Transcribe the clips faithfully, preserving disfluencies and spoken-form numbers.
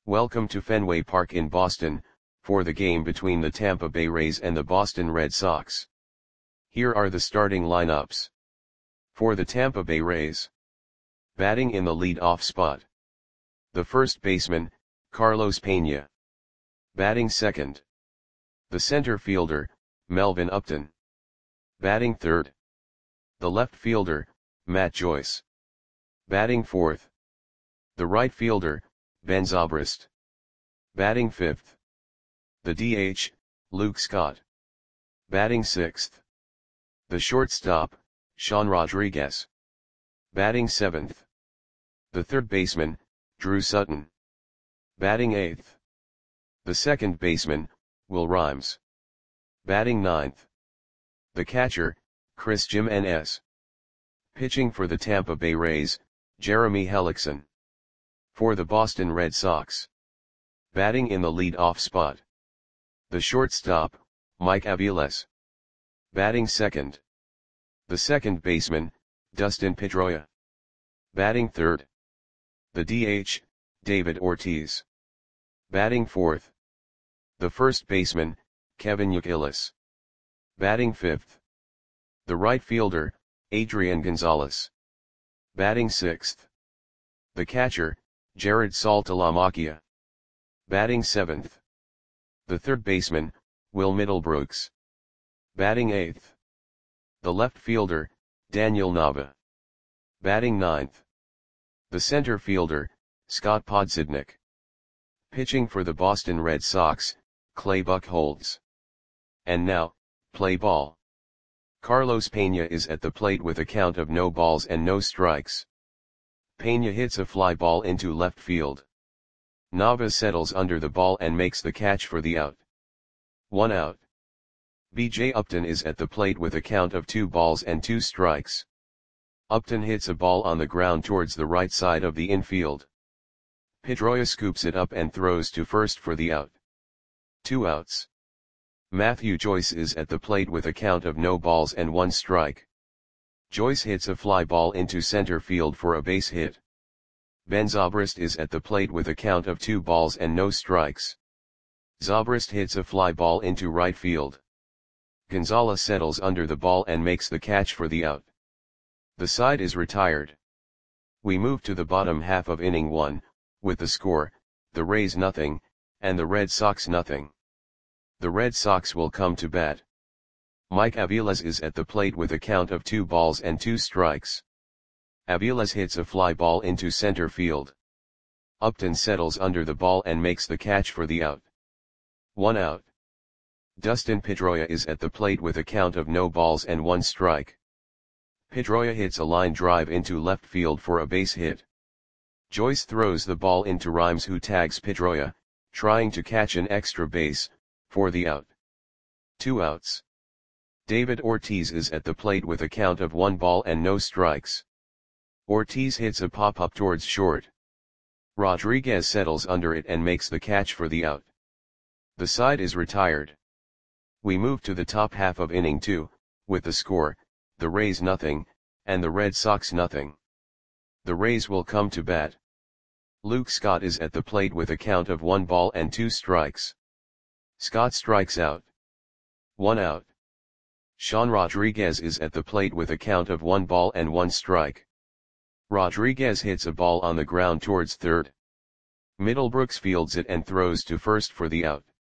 Welcome to Fenway Park in Boston, for the game between the Tampa Bay Rays and the Boston Red Sox. Here are the starting lineups. For the Tampa Bay Rays. Batting in the lead-off spot. The first baseman, Carlos Pena. Batting second. The center fielder, Melvin Upton. Batting third. The left fielder, Matt Joyce. Batting fourth. The right fielder, Ben Zobrist. Batting fifth. The D H, Luke Scott. Batting sixth. The shortstop, Sean Rodriguez. Batting seventh. The third baseman, Drew Sutton. Batting eighth. The second baseman, Will Rhymes. Batting ninth. The catcher, Chris Jimenez. Pitching for the Tampa Bay Rays, Jeremy Hellickson. For the Boston Red Sox. Batting in the lead-off spot. The shortstop, Mike Aviles. Batting second. The second baseman, Dustin Pedroia. Batting third. The D H, David Ortiz. Batting fourth. The first baseman, Kevin Youkilis. Batting fifth. The right fielder, Adrian Gonzalez. Batting sixth. The catcher, Jared Saltalamacchia. Batting seventh. The third baseman, Will Middlebrooks. Batting eighth. The left fielder, Daniel Nava. Batting ninth. The center fielder, Scott Podsednik. Pitching for the Boston Red Sox, Clay Buchholz. And now, play ball. Carlos Pena is at the plate with a count of no balls and no strikes. Pena hits a fly ball into left field. Nava settles under the ball and makes the catch for the out. One out. B J Upton is at the plate with a count of two balls and two strikes. Upton hits a ball on the ground towards the right side of the infield. Pedroia scoops it up and throws to first for the out. Two outs. Matthew Joyce is at the plate with a count of no balls and one strike. Joyce hits a fly ball into center field for a base hit. Ben Zobrist is at the plate with a count of two balls and no strikes. Zobrist hits a fly ball into right field. Gonzalez settles under the ball and makes the catch for the out. The side is retired. We move to the bottom half of inning one, with the score, the Rays nothing, and the Red Sox nothing. The Red Sox will come to bat. Mike Aviles is at the plate with a count of two balls and two strikes. Aviles hits a fly ball into center field. Upton settles under the ball and makes the catch for the out. One out. Dustin Pedroia is at the plate with a count of no balls and one strike. Pedroia hits a line drive into left field for a base hit. Joyce throws the ball into Rhymes, who tags Pedroia, trying to catch an extra base, for the out. Two outs. David Ortiz is at the plate with a count of one ball and no strikes. Ortiz hits a pop-up towards short. Rodriguez settles under it and makes the catch for the out. The side is retired. We move to the top half of inning two, with the score, the Rays nothing, and the Red Sox nothing. The Rays will come to bat. Luke Scott is at the plate with a count of one ball and two strikes. Scott strikes out. One out. Sean Rodriguez is at the plate with a count of one ball and one strike. Rodriguez hits a ball on the ground towards third. Middlebrooks fields it and throws to first for the out.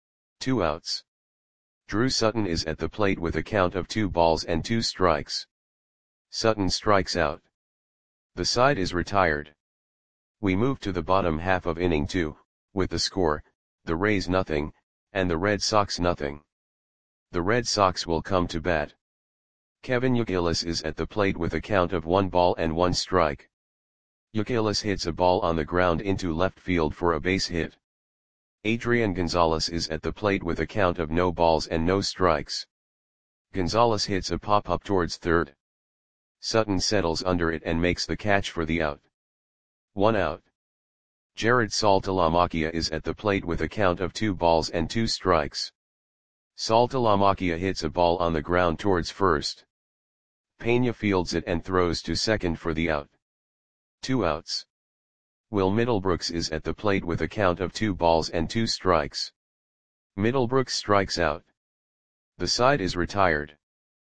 Two outs. Drew Sutton is at the plate with a count of two balls and two strikes. Sutton strikes out. The side is retired. We move to the bottom half of inning two, with the score, the Rays nothing, and the Red Sox nothing. The Red Sox will come to bat. Kevin Youkilis is at the plate with a count of one ball and one strike. Youkilis hits a ball on the ground into left field for a base hit. Adrian Gonzalez is at the plate with a count of no balls and no strikes. Gonzalez hits a pop-up towards third. Sutton settles under it and makes the catch for the out. One out. Jared Saltalamacchia is at the plate with a count of two balls and two strikes. Saltalamacchia hits a ball on the ground towards first. Pena fields it and throws to second for the out. Two outs. Will Middlebrooks is at the plate with a count of two balls and two strikes. Middlebrooks strikes out. The side is retired.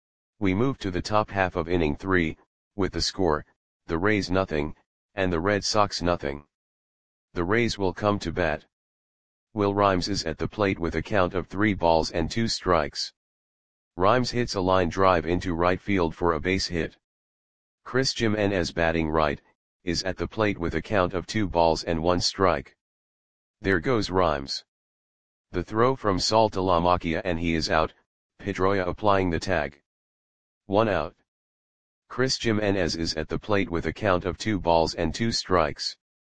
We move to the top half of inning three, with the score, the Rays nothing, and the Red Sox nothing. The Rays will come to bat. Will Rhymes is at the plate with a count of three balls and two strikes. Rhymes hits a line drive into right field for a base hit. Chris Jimenez, batting right, is at the plate with a count of two balls and one strike. There goes Rhymes. The throw from Saltalamacchia and he is out, Pedroia applying the tag. One out. Chris Jimenez is at the plate with a count of two balls and two strikes.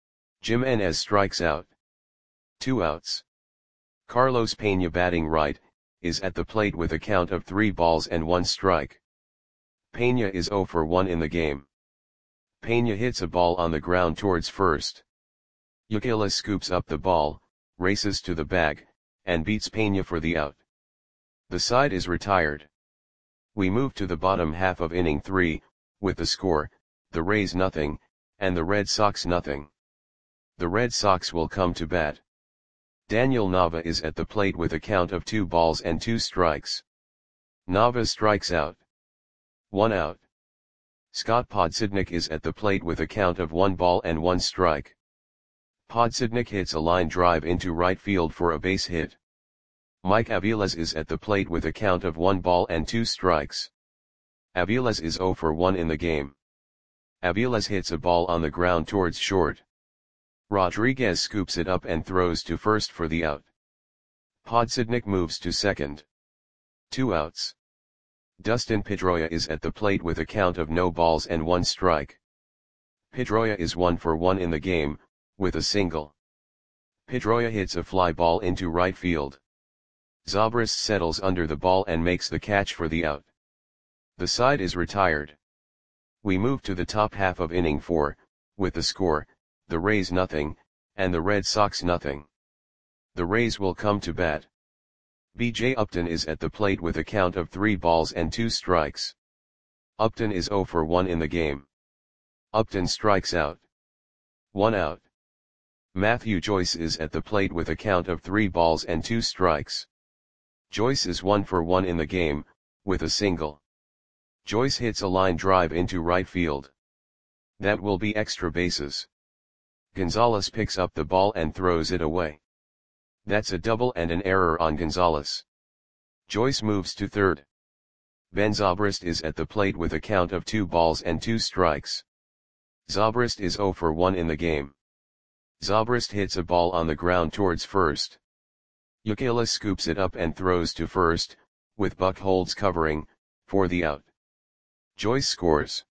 Jimenez strikes out. Two outs. Carlos Pena, batting right, is at the plate with a count of three balls and one strike. Pena is zero for one in the game. Pena hits a ball on the ground towards first. Youkilis scoops up the ball, races to the bag, and beats Pena for the out. The side is retired. We move to the bottom half of inning three, with the score, the Rays nothing, and the Red Sox nothing. The Red Sox will come to bat. Daniel Nava is at the plate with a count of two balls and two strikes. Nava strikes out. One out. Scott Podsednik is at the plate with a count of one ball and one strike. Podsednik hits a line drive into right field for a base hit. Mike Aviles is at the plate with a count of one ball and two strikes. Aviles is zero for one in the game. Aviles hits a ball on the ground towards short. Rodriguez scoops it up and throws to first for the out. Podsednik moves to second. Two outs. Dustin Pedroia is at the plate with a count of no balls and one strike. Pedroia is one for one in the game, with a single. Pedroia hits a fly ball into right field. Zobrist settles under the ball and makes the catch for the out. The side is retired. We move to the top half of inning four, with the score, the Rays nothing, and the Red Sox nothing. The Rays will come to bat. B J Upton is at the plate with a count of three balls and two strikes. Upton is zero for one in the game. Upton strikes out. One out. Matthew Joyce is at the plate with a count of three balls and two strikes. Joyce is one for one in the game, with a single. Joyce hits a line drive into right field. That will be extra bases. Gonzalez picks up the ball and throws it away. That's a double and an error on Gonzalez. Joyce moves to third. Ben Zobrist is at the plate with a count of two balls and two strikes. Zobrist is zero for one in the game. Zobrist hits a ball on the ground towards first. Youkilis scoops it up and throws to first, with Buchholz covering, for the out. Joyce scores.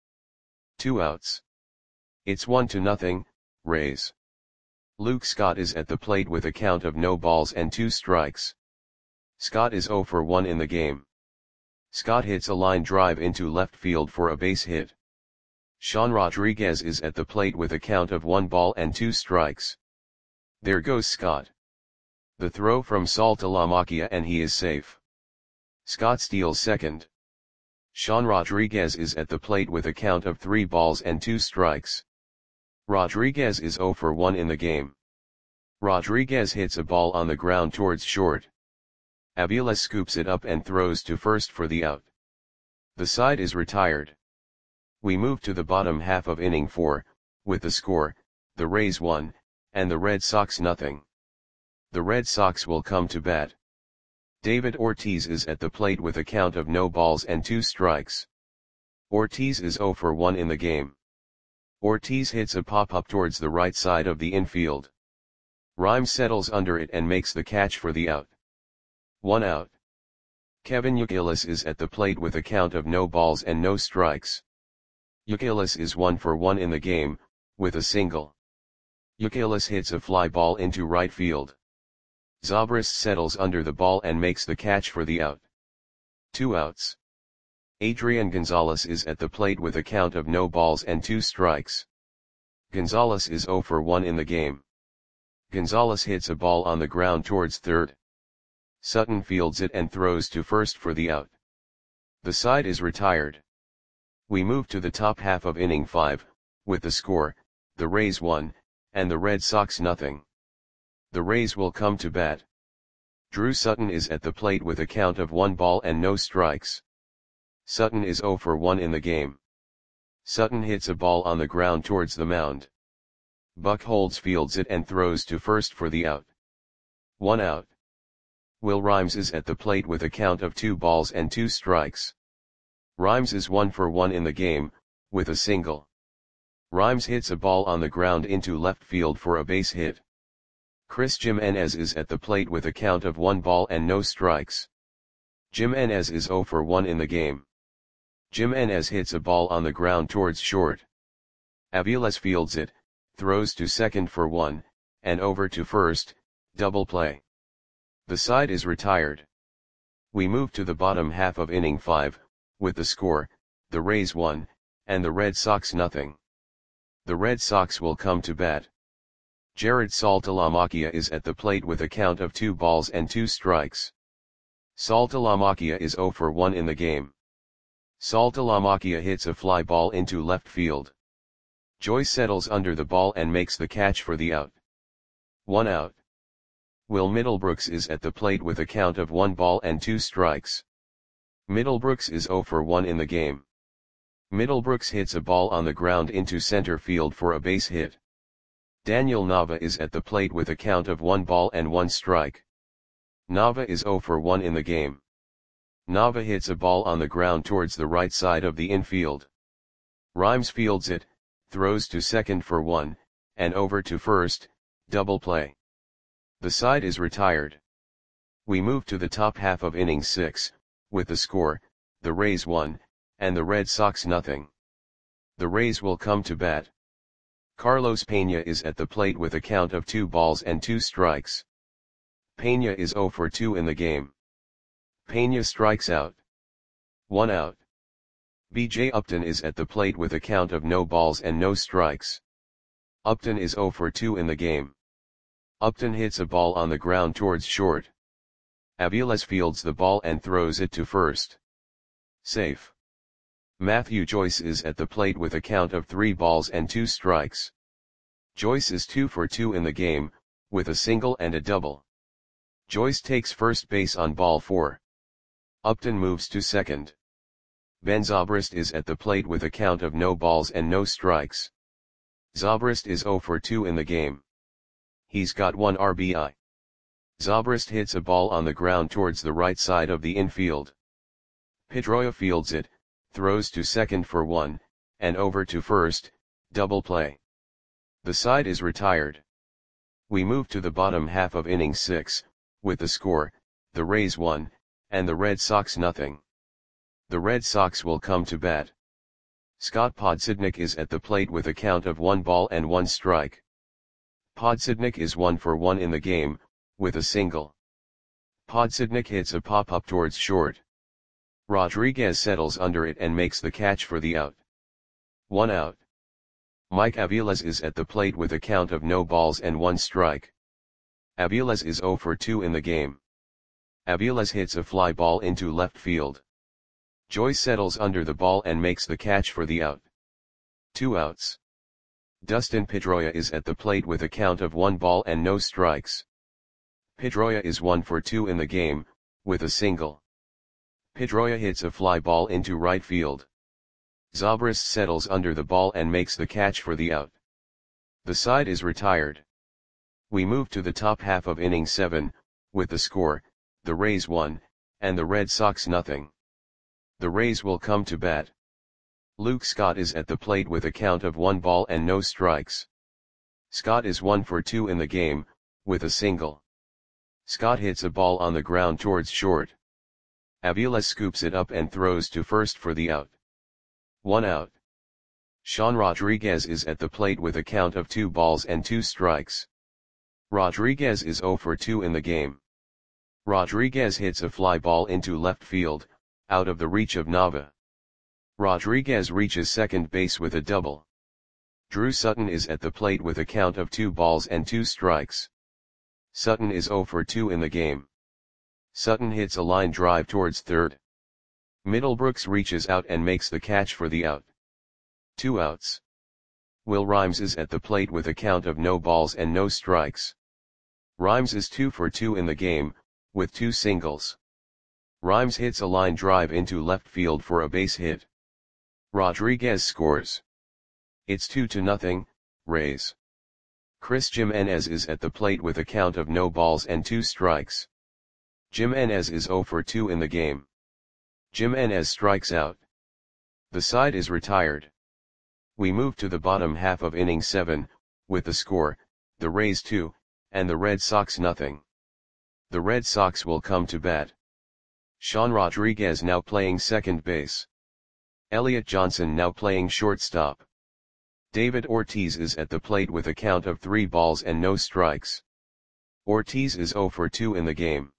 Two outs. It's one to nothing, Rays. Luke Scott is at the plate with a count of no balls and two strikes. Scott is zero for one in the game. Scott hits a line drive into left field for a base hit. Sean Rodriguez is at the plate with a count of one ball and two strikes. There goes Scott. The throw from Saltalamacchia and he is safe. Scott steals second. Sean Rodriguez is at the plate with a count of three balls and two strikes. Rodriguez is zero for one in the game. Rodriguez hits a ball on the ground towards short. Aviles scoops it up and throws to first for the out. The side is retired. We move to the bottom half of inning four, with the score, the Rays one, and the Red Sox nothing. The Red Sox will come to bat. David Ortiz is at the plate with a count of no balls and two strikes. Ortiz is zero for one in the game. Ortiz hits a pop-up towards the right side of the infield. Rhymes settles under it and makes the catch for the out. One out. Kevin Youkilis is at the plate with a count of no balls and no strikes. Youkilis is one for one in the game, with a single. Youkilis hits a fly ball into right field. Zobrist settles under the ball and makes the catch for the out. Two outs. Adrian Gonzalez is at the plate with a count of no balls and two strikes. Gonzalez is zero for one in the game. Gonzalez hits a ball on the ground towards third. Sutton fields it and throws to first for the out. The side is retired. We move to the top half of inning five, with the score, the Rays one, and the Red Sox nothing. The Rays will come to bat. Drew Sutton is at the plate with a count of one ball and no strikes. Sutton is zero for one in the game. Sutton hits a ball on the ground towards the mound. Buchholz fields it and throws to first for the out. One out. Will Rhymes is at the plate with a count of two balls and two strikes. Rhymes is one for one in the game, with a single. Rhymes hits a ball on the ground into left field for a base hit. Chris Jimenez is at the plate with a count of one ball and no strikes. Jimenez is zero for one in the game. Jimenez hits a ball on the ground towards short. Aviles fields it, throws to second for one, and over to first, double play. The side is retired. We move to the bottom half of inning five, with the score, the Rays one, and the Red Sox nothing. The Red Sox will come to bat. Jared Saltalamacchia is at the plate with a count of two balls and two strikes. Saltalamacchia is zero for one in the game. Saltalamacchia hits a fly ball into left field. Joyce settles under the ball and makes the catch for the out. One out. Will Middlebrooks is at the plate with a count of one ball and two strikes. Middlebrooks is zero for one in the game. Middlebrooks hits a ball on the ground into center field for a base hit. Daniel Nava is at the plate with a count of one ball and one strike. Nava is zero for one in the game. Nava hits a ball on the ground towards the right side of the infield. Rhymes fields it, throws to second for one, and over to first, double play. The side is retired. We move to the top half of inning six, with the score, the Rays one, and the Red Sox nothing. The Rays will come to bat. Carlos Pena is at the plate with a count of two balls and two strikes. Pena is zero for two in the game. Pena strikes out. One out. B J Upton is at the plate with a count of no balls and no strikes. Upton is zero for two in the game. Upton hits a ball on the ground towards short. Aviles fields the ball and throws it to first. Safe. Matthew Joyce is at the plate with a count of three balls and two strikes. Joyce is two for two in the game, with a single and a double. Joyce takes first base on ball four. Upton moves to second. Ben Zobrist is at the plate with a count of no balls and no strikes. Zobrist is zero for two in the game. He's got one R B I. Zobrist hits a ball on the ground towards the right side of the infield. Pedroia fields it, throws to second for one, and over to first, double play. The side is retired. We move to the bottom half of inning six, with the score, the Rays one, and the Red Sox nothing. The Red Sox will come to bat. Scott Podsednik is at the plate with a count of one ball and one strike. Podsednik is one for one in the game, with a single. Podsednik hits a pop-up towards short. Rodriguez settles under it and makes the catch for the out. One out. Mike Aviles is at the plate with a count of no balls and one strike. Aviles is zero for two in the game. Aviles hits a fly ball into left field. Joyce settles under the ball and makes the catch for the out. Two outs. Dustin Pedroia is at the plate with a count of one ball and no strikes. Pedroia is one for two in the game, with a single. Pedroia hits a fly ball into right field. Zobrist settles under the ball and makes the catch for the out. The side is retired. We move to the top half of inning seven, with the score, the Rays one, and the Red Sox nothing. The Rays will come to bat. Luke Scott is at the plate with a count of one ball and no strikes. Scott is one for two in the game, with a single. Scott hits a ball on the ground towards short. Aviles scoops it up and throws to first for the out. One out. Sean Rodriguez is at the plate with a count of two balls and two strikes. Rodriguez is zero for two in the game. Rodriguez hits a fly ball into left field, out of the reach of Nava. Rodriguez reaches second base with a double. Drew Sutton is at the plate with a count of two balls and two strikes. Sutton is zero for two in the game. Sutton hits a line drive towards third. Middlebrooks reaches out and makes the catch for the out. Two outs. Will Rhymes is at the plate with a count of no balls and no strikes. Rhymes is two for two in the game, with two singles. Rhymes hits a line drive into left field for a base hit. Rodriguez scores. It's two to nothing, Rays. Chris Jimenez is at the plate with a count of no balls and two strikes. Jimenez is zero for two in the game. Jimenez strikes out. The side is retired. We move to the bottom half of inning seven, with the score, the Rays two, and the Red Sox nothing. The Red Sox will come to bat. Sean Rodriguez now playing second base. Elliot Johnson now playing shortstop. David Ortiz is at the plate with a count of three balls and no strikes. Ortiz is zero for two in the game.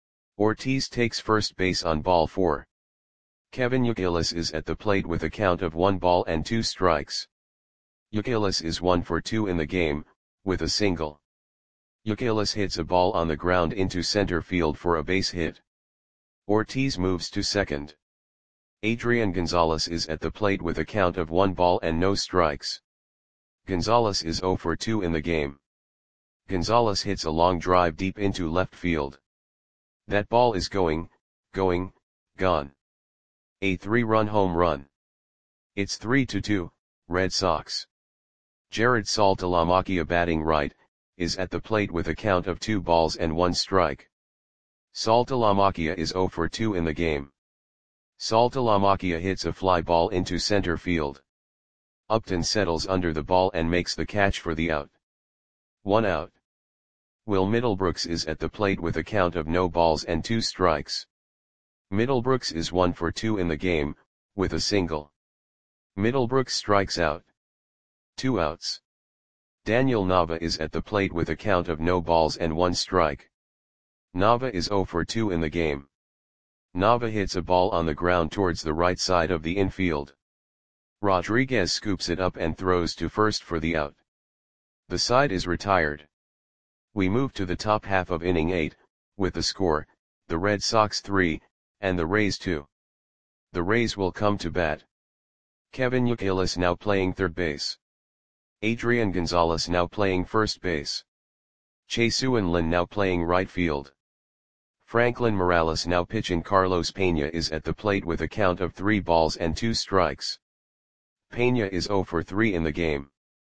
Ortiz takes first base on ball four. Kevin Youkilis is at the plate with a count of one ball and two strikes. Youkilis is one for two in the game, with a single. Youkilis hits a ball on the ground into center field for a base hit. Ortiz moves to second. Adrian Gonzalez is at the plate with a count of one ball and no strikes. Gonzalez is zero for two in the game. Gonzalez hits a long drive deep into left field. That ball is going, going, gone. A three-run home run. It's three to two, Red Sox. Jared Saltalamacchia batting right, is at the plate with a count of two balls and one strike. Saltalamacchia is zero for two in the game. Saltalamacchia hits a fly ball into center field. Upton settles under the ball and makes the catch for the out. One out. Will Middlebrooks is at the plate with a count of no balls and two strikes. Middlebrooks is one for two in the game, with a single. Middlebrooks strikes out. Two outs. Daniel Nava is at the plate with a count of no balls and one strike. Nava is zero for two in the game. Nava hits a ball on the ground towards the right side of the infield. Rodriguez scoops it up and throws to first for the out. The side is retired. We move to the top half of inning eight, with the score, the Red Sox three, and the Rays two. The Rays will come to bat. Kevin Youkilis now playing third base. Adrian Gonzalez now playing first base. Chase-Uin Lin now playing right field. Franklin Morales now pitching. Carlos Peña is at the plate with a count of three balls and two strikes. Peña is zero for three in the game.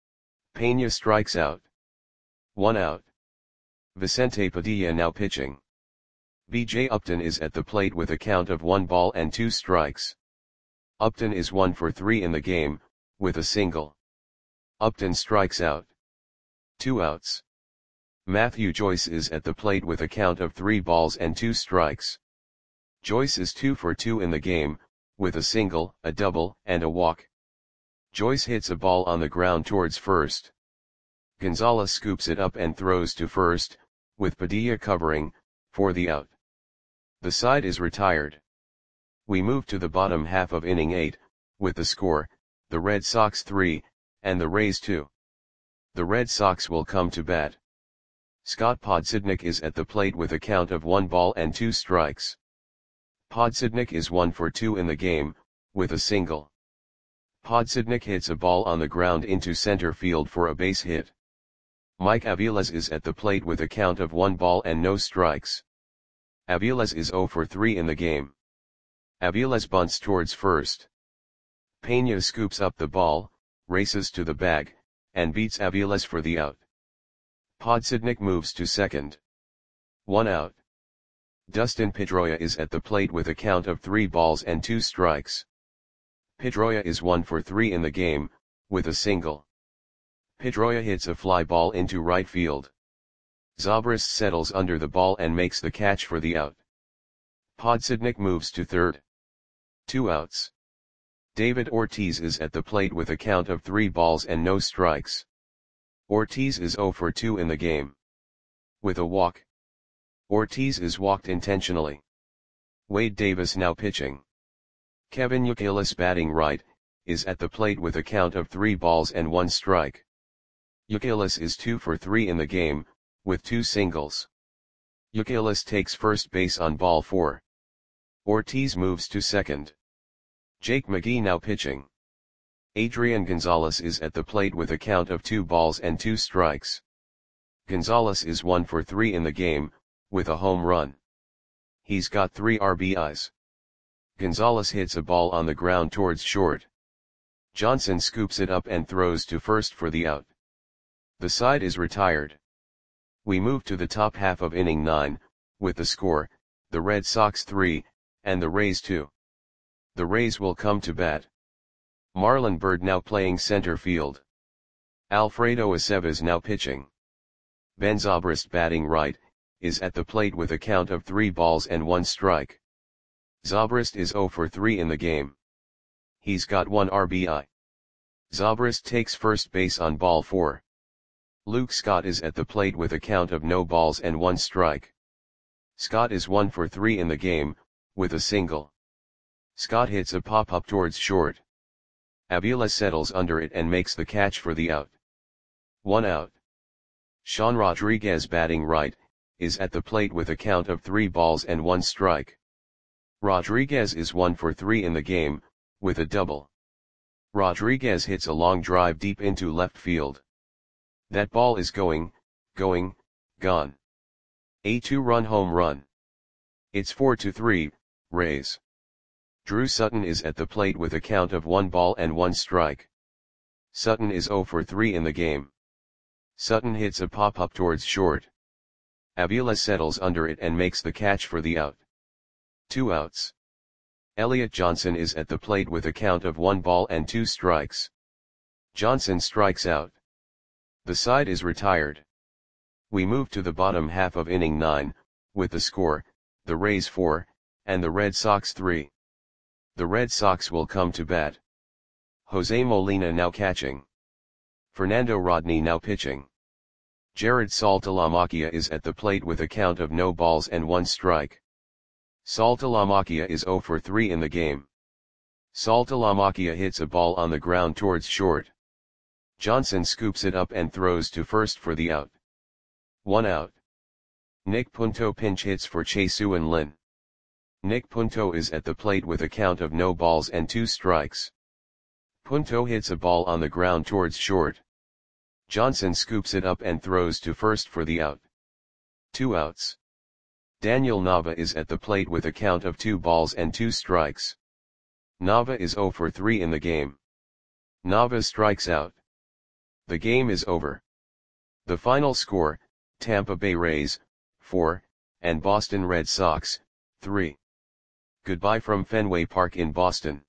Peña strikes out. One out. Vicente Padilla now pitching. B J Upton is at the plate with a count of one ball and two strikes. Upton is one for three in the game, with a single. Upton strikes out. Two outs. Matthew Joyce is at the plate with a count of three balls and two strikes. Joyce is two for two in the game, with a single, a double, and a walk. Joyce hits a ball on the ground towards first. Gonzalez scoops it up and throws to first, with Padilla covering, for the out. The side is retired. We move to the bottom half of inning eight, with the score, the Red Sox three, and the Rays two. The Red Sox will come to bat. Scott Podsednik is at the plate with a count of one ball and two strikes. Podsednik is one for two in the game, with a single. Podsednik hits a ball on the ground into center field for a base hit. Mike Aviles is at the plate with a count of one ball and no strikes. Aviles is zero for three in the game. Aviles bunts towards first. Peña scoops up the ball, races to the bag, and beats Aviles for the out. Podsednik moves to second. One out. Dustin Pedroia is at the plate with a count of three balls and two strikes. Pedroia is one for three in the game, with a single. Pedroia hits a fly ball into right field. Zobrist settles under the ball and makes the catch for the out. Podsednik moves to third. Two outs. David Ortiz is at the plate with a count of three balls and no strikes. Ortiz is zero for two in the game. With a walk. Ortiz is walked intentionally. Wade Davis now pitching. Kevin Youkilis batting right, is at the plate with a count of three balls and one strike. Youkilis is two for three in the game, with two singles. Youkilis takes first base on ball four. Ortiz moves to second. Jake McGee now pitching. Adrian Gonzalez is at the plate with a count of two balls and two strikes. Gonzalez is one for three in the game, with a home run. He's got three R B Is. Gonzalez hits a ball on the ground towards short. Johnson scoops it up and throws to first for the out. The side is retired. We move to the top half of inning nine, with the score, the Red Sox three, and the Rays two. The Rays will come to bat. Marlon Byrd now playing center field. Alfredo Aceves now pitching. Ben Zobrist batting right, is at the plate with a count of three balls and one strike. Zobrist is zero for three in the game. He's got one R B I. Zobrist takes first base on ball four. Luke Scott is at the plate with a count of no balls and one strike. Scott is one for three in the game, with a single. Scott hits a pop-up towards short. Avila settles under it and makes the catch for the out. One out. Sean Rodriguez batting right, is at the plate with a count of three balls and one strike. Rodriguez is one for three in the game, with a double. Rodriguez hits a long drive deep into left field. That ball is going, going, gone. A two-run home run. It's four to three, Rays. Drew Sutton is at the plate with a count of one ball and one strike. Sutton is zero for three in the game. Sutton hits a pop-up towards short. Avila settles under it and makes the catch for the out. Two outs. Elliot Johnson is at the plate with a count of one ball and two strikes. Johnson strikes out. The side is retired. We move to the bottom half of inning nine, with the score, the Rays four, and the Red Sox three. The Red Sox will come to bat. Jose Molina now catching. Fernando Rodney now pitching. Jared Saltalamacchia is at the plate with a count of no balls and one strike. Saltalamacchia is zero for three in the game. Saltalamacchia hits a ball on the ground towards short. Johnson scoops it up and throws to first for the out. One out. Nick Punto pinch hits for Chae-Seung Lin. Nick Punto is at the plate with a count of no balls and two strikes. Punto hits a ball on the ground towards short. Johnson scoops it up and throws to first for the out. Two outs. Daniel Nava is at the plate with a count of two balls and two strikes. Nava is zero for three in the game. Nava strikes out. The game is over. The final score, Tampa Bay Rays, four, and Boston Red Sox, three. Goodbye from Fenway Park in Boston.